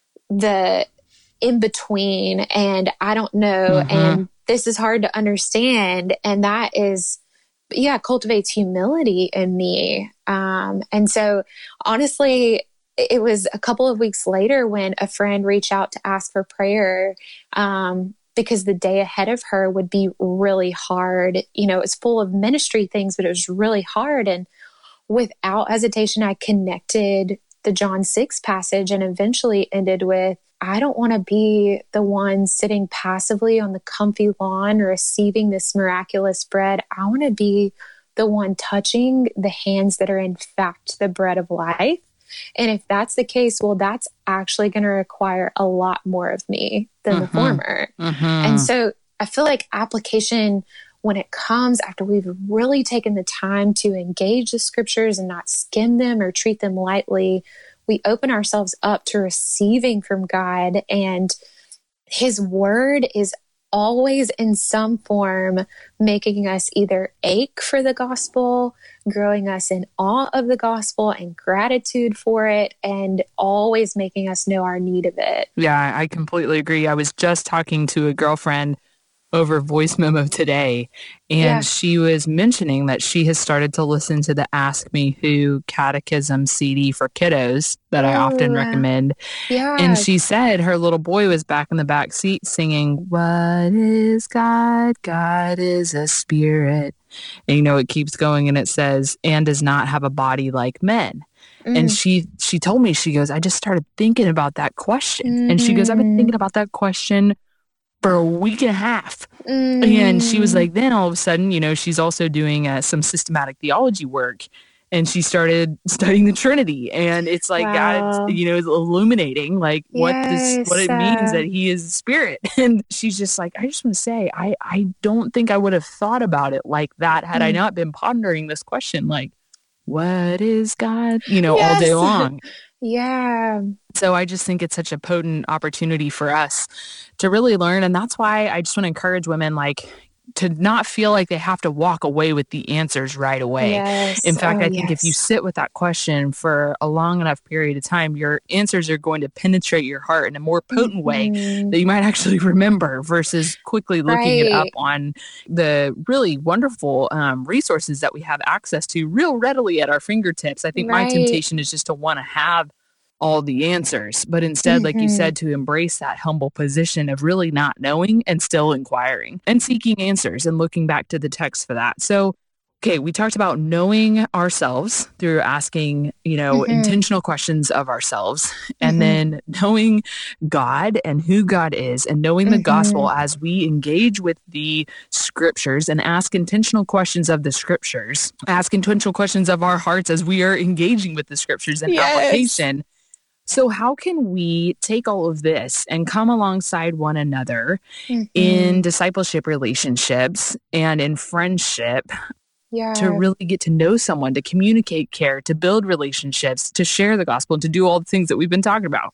Speaker 2: the in between and I don't know. And this is hard to understand. And that is, cultivates humility in me. And so honestly, it was a couple of weeks later when a friend reached out to ask for prayer, because the day ahead of her would be really hard. You know, it's full of ministry things, but it was really hard. And without hesitation, I connected the John 6 passage and eventually ended with, I don't want to be the one sitting passively on the comfy lawn receiving this miraculous bread. I want to be the one touching the hands that are in fact the bread of life. And if that's the case, well, that's actually going to require a lot more of me than the former. And so I feel like application, when it comes after we've really taken the time to engage the scriptures and not skim them or treat them lightly, we open ourselves up to receiving from God, and his word is always in some form making us either ache for the gospel, growing us in awe of the gospel and gratitude for it, and always making us know our need of it.
Speaker 1: Yeah, I completely agree. I was just talking to a girlfriend over voice memo today, and she was mentioning that she has started to listen to the Ask Me Who catechism CD for kiddos that I often recommend. And she said her little boy was back in the back seat singing, "What is God? God is a spirit." And you know, it keeps going and it says, "and does not have a body like men." And she told me, she goes, "I just started thinking about that question." And she goes, "I've been thinking about that question for a week and a half." And she was like, then all of a sudden, you know, she's also doing some systematic theology work, and she started studying the Trinity, and it's like God, you know, is illuminating like what it means that he is a spirit. And she's just like, I just want to say, I don't think I would have thought about it like that had I not been pondering this question, like, what is God, you know, all day long. So I just think it's such a potent opportunity for us to really learn. And that's why I just want to encourage women, like, to not feel like they have to walk away with the answers right away. In fact, I think if you sit with that question for a long enough period of time, your answers are going to penetrate your heart in a more potent way that you might actually remember versus quickly looking it up on the really wonderful resources that we have access to real readily at our fingertips. I think my temptation is just to want to have all the answers, but instead, like you said, to embrace that humble position of really not knowing and still inquiring and seeking answers and looking back to the text for that. So, okay, we talked about knowing ourselves through asking, you know, intentional questions of ourselves, and then knowing God and who God is, and knowing the gospel as we engage with the scriptures and ask intentional questions of the scriptures, ask intentional questions of our hearts as we are engaging with the scriptures and application. So how can we take all of this and come alongside one another in discipleship relationships and in friendship to really get to know someone, to communicate care, to build relationships, to share the gospel, and to do all the things that we've been talking about?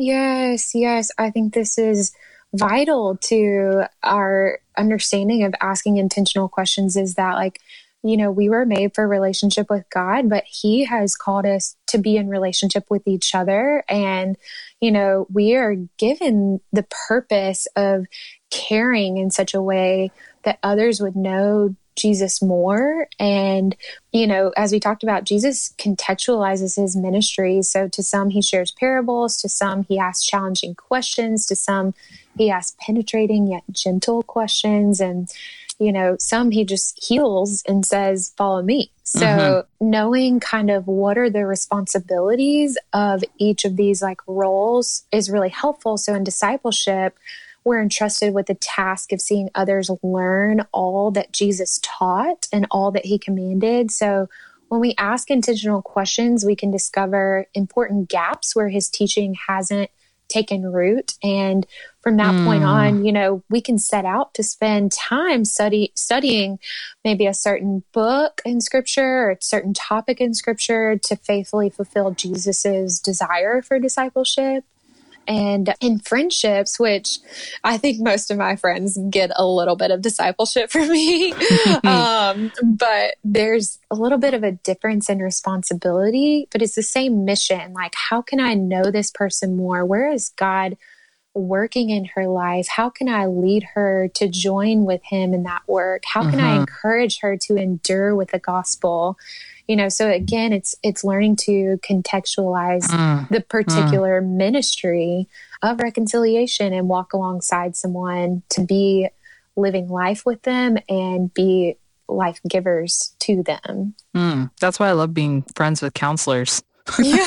Speaker 2: Yes. I think this is vital to our understanding of asking intentional questions, is that, like, you know, we were made for relationship with God, but he has called us to be in relationship with each other. And, you know, we are given the purpose of caring in such a way that others would know Jesus more. And, you know, as we talked about, Jesus contextualizes his ministry. So to some, he shares parables, to some, he asks challenging questions, to some, he asks penetrating yet gentle questions. And, you know, some he just heals and says, follow me. So knowing kind of what are the responsibilities of each of these like roles is really helpful. So in discipleship, we're entrusted with the task of seeing others learn all that Jesus taught and all that he commanded. So when we ask intentional questions, we can discover important gaps where his teaching hasn't taken root. And from that point on, we can set out to spend time studying maybe a certain book in scripture or a certain topic in scripture to faithfully fulfill Jesus's desire for discipleship. And in friendships, which I think most of my friends get a little bit of discipleship from me, but there's a little bit of a difference in responsibility, but it's the same mission. Like, how can I know this person more? Where is God working in her life? How can I lead her to join with him in that work? How can I encourage her to endure with the gospel? So again, it's learning to contextualize the particular ministry of reconciliation and walk alongside someone to be living life with them and be life givers to them.
Speaker 1: That's why I love being friends with counselors.
Speaker 2: Yeah.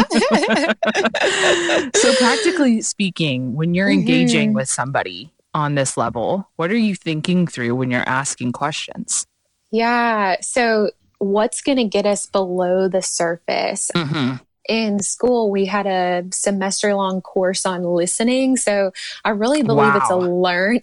Speaker 1: So practically speaking, when you're engaging with somebody on this level, what are you thinking through when you're asking questions?
Speaker 2: Yeah. So what's going to get us below the surface? In school, we had a semester-long course on listening. So I really believe it's a learned,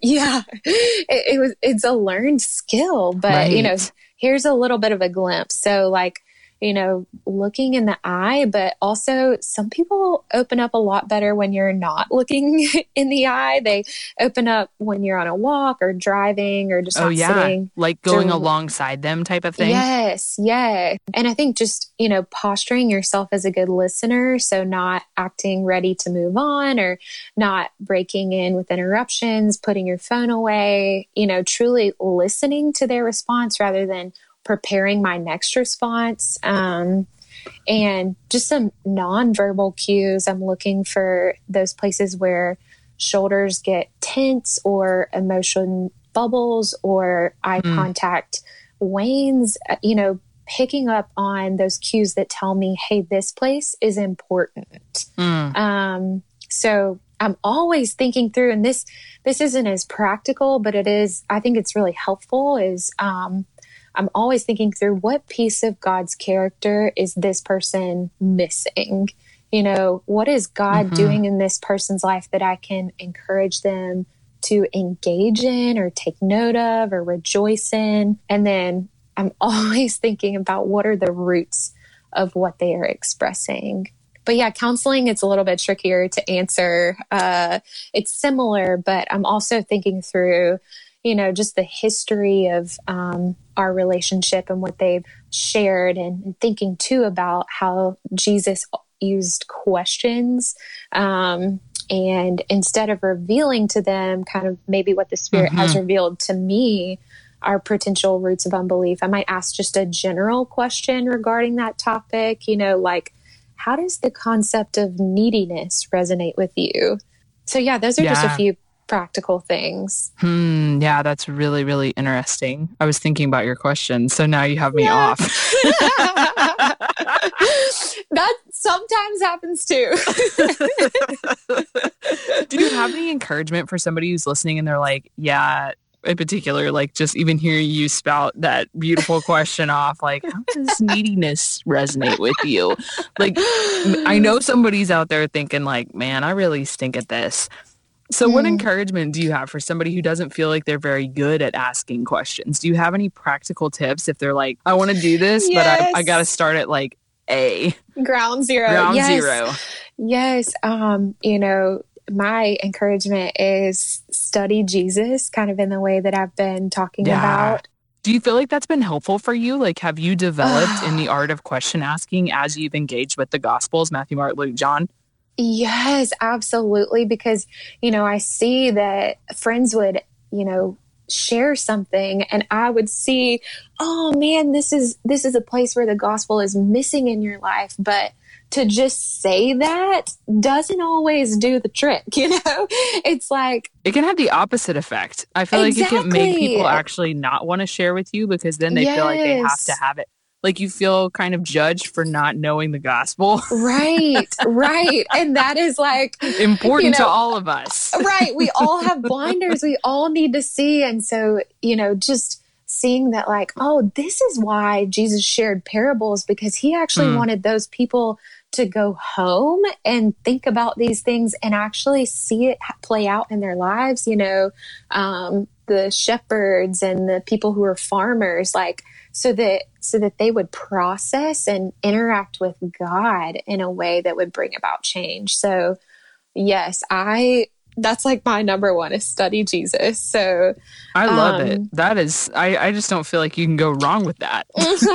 Speaker 2: it's a learned skill. But, here's a little bit of a glimpse. So looking in the eye, but also some people open up a lot better when you're not looking in the eye. They open up when you're on a walk or driving or just sitting.
Speaker 1: Like going alongside them type of thing.
Speaker 2: Yes. Yeah. And I think just, posturing yourself as a good listener. So not acting ready to move on or not breaking in with interruptions, putting your phone away, truly listening to their response rather than preparing my next response, and just some nonverbal cues. I'm looking for those places where shoulders get tense or emotion bubbles or eye contact wanes, picking up on those cues that tell me, hey, this place is important. So I'm always thinking through, and this isn't as practical, but it is, I think it's really helpful, is I'm always thinking through what piece of God's character is this person missing? What is God doing in this person's life that I can encourage them to engage in or take note of or rejoice in? And then I'm always thinking about what are the roots of what they are expressing. But yeah, counseling, it's a little bit trickier to answer. It's similar, but I'm also thinking through just the history of our relationship and what they've shared, and thinking too about how Jesus used questions. And instead of revealing to them kind of maybe what the Spirit has revealed to me, our potential roots of unbelief, I might ask just a general question regarding that topic, like, how does the concept of neediness resonate with you? So yeah, those are just a few practical things.
Speaker 1: Yeah, that's really, really interesting. I was thinking about your question, so now you have me off.
Speaker 2: That sometimes happens too.
Speaker 1: Do you have any encouragement for somebody who's listening and they're like, in particular, just even hearing you spout that beautiful question off, how does neediness resonate with you? I know somebody's out there thinking man, I really stink at this. So what encouragement do you have for somebody who doesn't feel like they're very good at asking questions? Do you have any practical tips if they're like, I want to do this, but I got to start at A.
Speaker 2: Ground zero. Yes. My encouragement is study Jesus kind of in the way that I've been talking about.
Speaker 1: Do you feel like that's been helpful for you? Have you developed in the art of question asking as you've engaged with the Gospels, Matthew, Mark, Luke, John?
Speaker 2: Yes, absolutely. Because, I see that friends would, share something and I would see, oh man, this is a place where the gospel is missing in your life. But to just say that doesn't always do the trick, It's
Speaker 1: it can have the opposite effect. I feel like it can make people actually not want to share with you because then they feel like they have to have it. You feel kind of judged for not knowing the gospel.
Speaker 2: Right. And that is
Speaker 1: important to all of us.
Speaker 2: Right. We all have blinders. We all need to see. And so, just seeing that like, oh, this is why Jesus shared parables, because he actually wanted those people to go home and think about these things and actually see it play out in their lives. You know, the shepherds and the people who are farmers, like, so that they would process and interact with God in a way that would bring about change. So yes, that's like my number one, is study Jesus. So
Speaker 1: I love it. That is, I just don't feel like you can go wrong with that.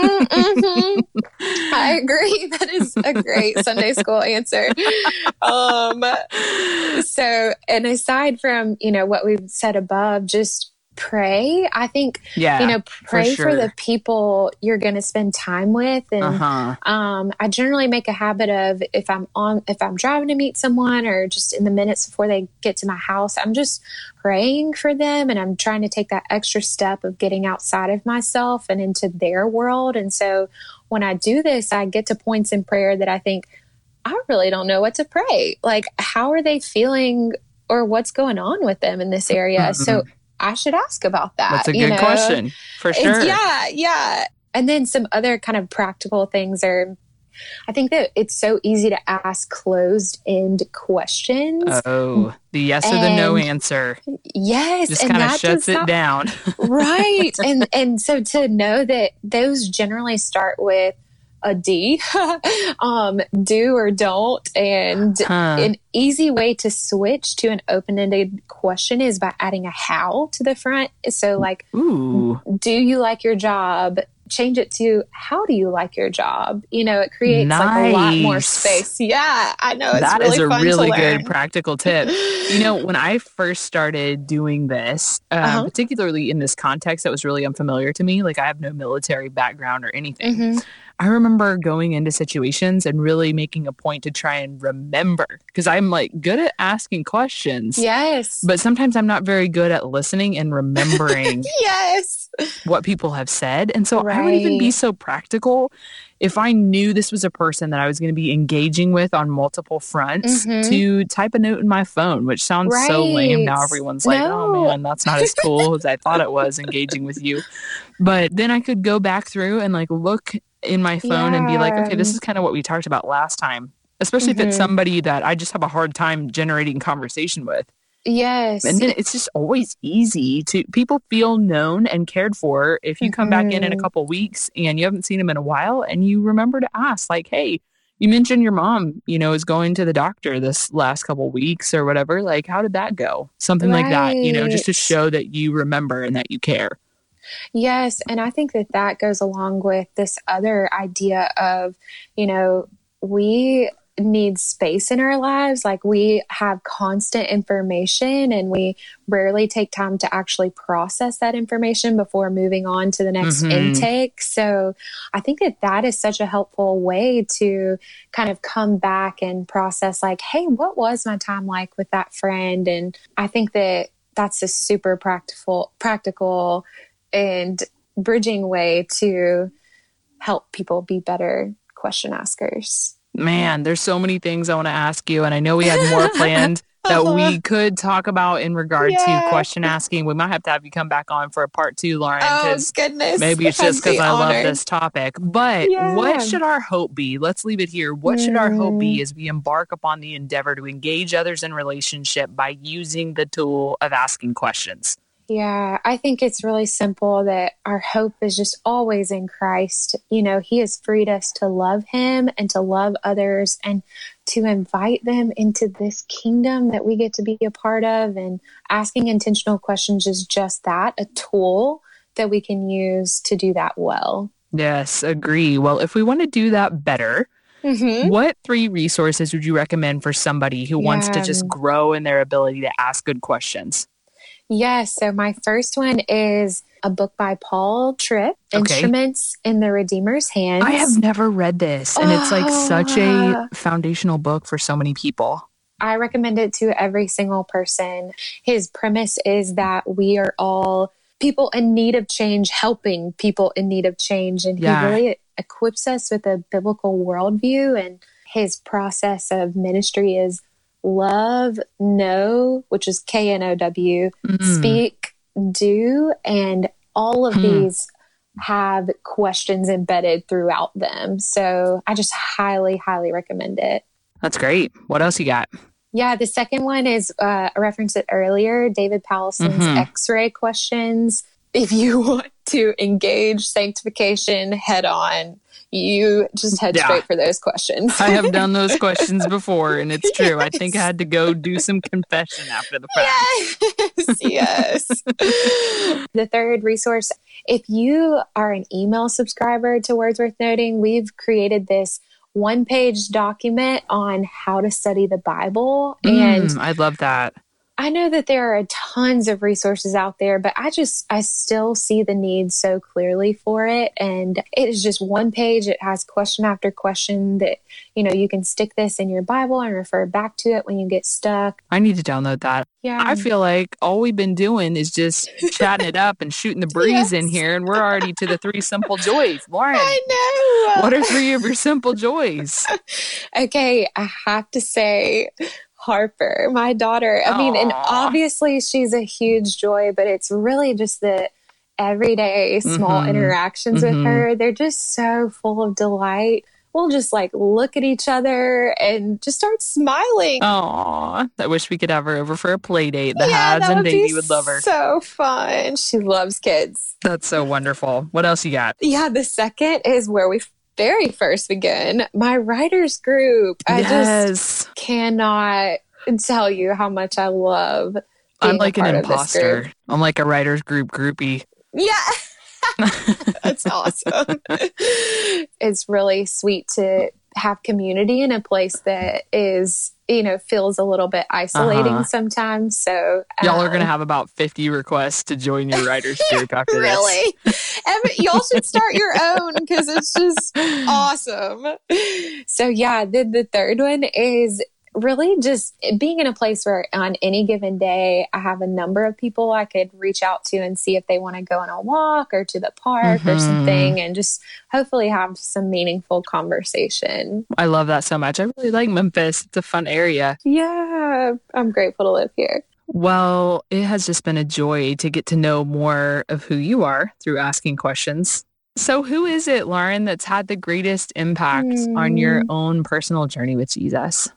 Speaker 2: I agree. That is a great Sunday school answer. So, and aside from, you know, what we've said above, just pray. I think, you know, pray for the people you're going to spend time with. And I generally make a habit of, if I'm driving to meet someone, or just in the minutes before they get to my house, I'm just praying for them. And I'm trying to take that extra step of getting outside of myself and into their world. And so when I do this, I get to points in prayer that I think, I really don't know what to pray. Like, how are they feeling, or what's going on with them in this area? So I should ask about that.
Speaker 1: That's a good question, for sure.
Speaker 2: Yeah. And then some other kind of practical things are, I think that it's so easy to ask closed-end questions.
Speaker 1: Oh, the yes or the no answer.
Speaker 2: Yes.
Speaker 1: Just kind of shuts it down.
Speaker 2: Right. And so to know that those generally start with a D, do or don't. And an easy way to switch to an open-ended question is by adding a how to the front. So like, do you like your job? Change it to, how do you like your job? You know, it creates like a lot more space. Yeah, I know. It's
Speaker 1: that
Speaker 2: really
Speaker 1: is a
Speaker 2: fun
Speaker 1: really
Speaker 2: to learn.
Speaker 1: good practical tip. You know, when I first started doing this, particularly in this context that was really unfamiliar to me, like I have no military background or anything. I remember going into situations and really making a point to try and remember, because I'm like good at asking questions.
Speaker 2: Yes.
Speaker 1: But sometimes I'm not very good at listening and remembering what people have said. And so I would even be so practical if I knew this was a person that I was going to be engaging with on multiple fronts, to type a note in my phone, which sounds so lame. Now everyone's like, oh man, that's not as cool as I thought it was, engaging with you. But then I could go back through and like look in my phone and be like, okay, this is kind of what we talked about last time, especially if it's somebody that I just have a hard time generating conversation with.
Speaker 2: Yes.
Speaker 1: And then it's just always easy to, people feel known and cared for if you come back in a couple weeks and you haven't seen them in a while, and you remember to ask like, hey, you mentioned your mom, you know, is going to the doctor this last couple weeks or whatever. Like, how did that go? Something like that, you know, just to show that you remember and that you care.
Speaker 2: Yes. And I think that that goes along with this other idea of, you know, we need space in our lives. Like, we have constant information and we rarely take time to actually process that information before moving on to the next intake. So I think that that is such a helpful way to kind of come back and process like, hey, what was my time like with that friend? And I think that that's a super practical and bridging way to help people be better question askers.
Speaker 1: Man, there's so many things I want to ask you. And I know we had more planned that we could talk about in regard to question asking. We might have to have you come back on for a part 2, Lauren.
Speaker 2: Oh, goodness.
Speaker 1: Maybe it's just because I love this topic. But what should our hope be? Let's leave it here. What should our hope be as we embark upon the endeavor to engage others in relationship by using the tool of asking questions?
Speaker 2: Yeah, I think it's really simple that our hope is just always in Christ. You know, He has freed us to love Him and to love others and to invite them into this kingdom that we get to be a part of. And asking intentional questions is just that, a tool that we can use to do that well.
Speaker 1: Yes, agree. Well, if we want to do that better, what 3 resources would you recommend for somebody who wants to just grow in their ability to ask good questions?
Speaker 2: Yes. So my first one is a book by Paul Tripp, Instruments in the Redeemer's Hands.
Speaker 1: I have never read this, and it's like such a foundational book for so many people.
Speaker 2: I recommend it to every single person. His premise is that we are all people in need of change, helping people in need of change. And he really equips us with a biblical worldview. And his process of ministry is love, know, which is KNOW, speak, do, and all of these have questions embedded throughout them. So I just highly, highly recommend it.
Speaker 1: That's great. What else you got?
Speaker 2: Yeah, the second one is, I referenced it earlier, David Powlison's X-ray questions. If you want to engage sanctification head on, you just head straight for those questions.
Speaker 1: I have done those questions before, and it's true. I think I had to go do some confession after the fact.
Speaker 2: Yes. The third resource, if you are an email subscriber to Wordsworth Noting, we've created this one-page document on how to study the Bible. And
Speaker 1: I love that.
Speaker 2: I know that there are tons of resources out there, but I still see the need so clearly for it. And it is just one page. It has question after question that, you can stick this in your Bible and refer back to it when you get stuck.
Speaker 1: I need to download that.
Speaker 2: Yeah.
Speaker 1: I feel like all we've been doing is just chatting it up and shooting the breeze in here. And we're already to the 3 simple joys. Lauren,
Speaker 2: I know.
Speaker 1: What are 3 of your simple joys?
Speaker 2: Okay. I have to say, Harper, my daughter. I mean, and obviously she's a huge joy, but it's really just the everyday small interactions with her. They're just so full of delight. We'll just look at each other and just start smiling.
Speaker 1: Aw, I wish we could have her over for a play date. The Hads and Davey would love her.
Speaker 2: So fun. She loves kids.
Speaker 1: That's so wonderful. What else you got?
Speaker 2: Yeah, the second is where we very first begin, my writers group. I just cannot tell you how much I love being
Speaker 1: I'm like
Speaker 2: a part
Speaker 1: an
Speaker 2: of this
Speaker 1: imposter.
Speaker 2: group.
Speaker 1: I'm like a writers group groupie.
Speaker 2: Yeah. That's awesome. It's really sweet to have community in a place that is, feels a little bit isolating sometimes. So
Speaker 1: y'all are going to have about 50 requests to join your writers group after this.
Speaker 2: Really? Y'all should start your own because it's just awesome. So yeah, the third one is really just being in a place where on any given day, I have a number of people I could reach out to and see if they want to go on a walk or to the park or something, and just hopefully have some meaningful conversation.
Speaker 1: I love that so much. I really like Memphis. It's a fun area.
Speaker 2: Yeah, I'm grateful to live here.
Speaker 1: Well, it has just been a joy to get to know more of who you are through asking questions. So who is it, Lauren, that's had the greatest impact on your own personal journey with Jesus?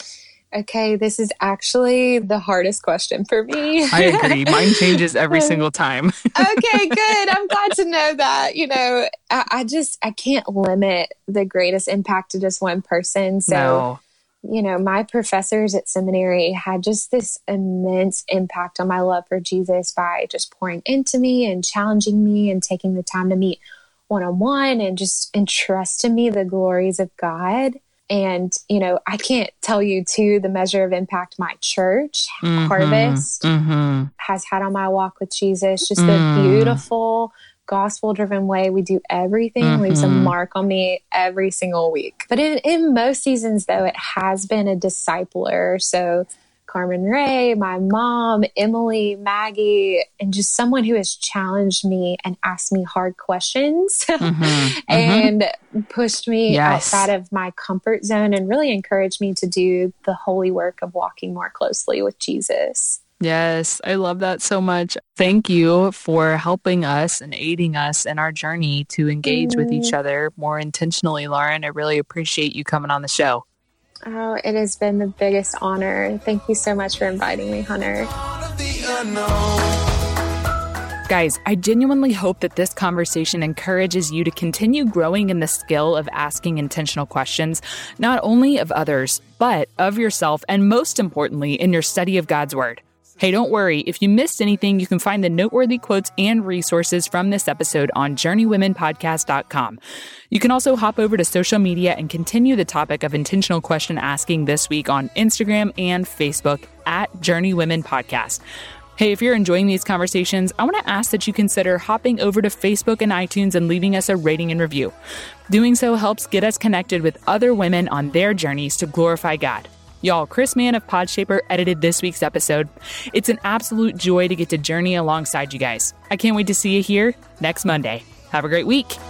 Speaker 2: Okay, this is actually the hardest question for me.
Speaker 1: I agree. Mine changes every single time.
Speaker 2: Okay, good. I'm glad to know that. I can't limit the greatest impact to just one person. So, my professors at seminary had just this immense impact on my love for Jesus by just pouring into me and challenging me and taking the time to meet one-on-one and just entrust to me the glories of God. And, I can't tell you, too, the measure of impact my church, Harvest, has had on my walk with Jesus. Just the beautiful, gospel-driven way we do everything leaves a mark on me every single week. But in most seasons, though, it has been a discipler. So Carmen Ray, my mom, Emily, Maggie, and just someone who has challenged me and asked me hard questions and pushed me outside of my comfort zone and really encouraged me to do the holy work of walking more closely with Jesus.
Speaker 1: Yes, I love that so much. Thank you for helping us and aiding us in our journey to engage with each other more intentionally, Lauren. I really appreciate you coming on the show.
Speaker 2: Oh, it has been the biggest honor. Thank you so much for inviting me, Hunter.
Speaker 1: Guys, I genuinely hope that this conversation encourages you to continue growing in the skill of asking intentional questions, not only of others, but of yourself, and most importantly, in your study of God's Word. Hey, don't worry. If you missed anything, you can find the noteworthy quotes and resources from this episode on JourneyWomenPodcast.com. You can also hop over to social media and continue the topic of intentional question asking this week on Instagram and Facebook at JourneyWomenPodcast. Hey, if you're enjoying these conversations, I want to ask that you consider hopping over to Facebook and iTunes and leaving us a rating and review. Doing so helps get us connected with other women on their journeys to glorify God. Y'all, Chris Mann of Podshaper edited this week's episode. It's an absolute joy to get to journey alongside you guys. I can't wait to see you here next Monday. Have a great week.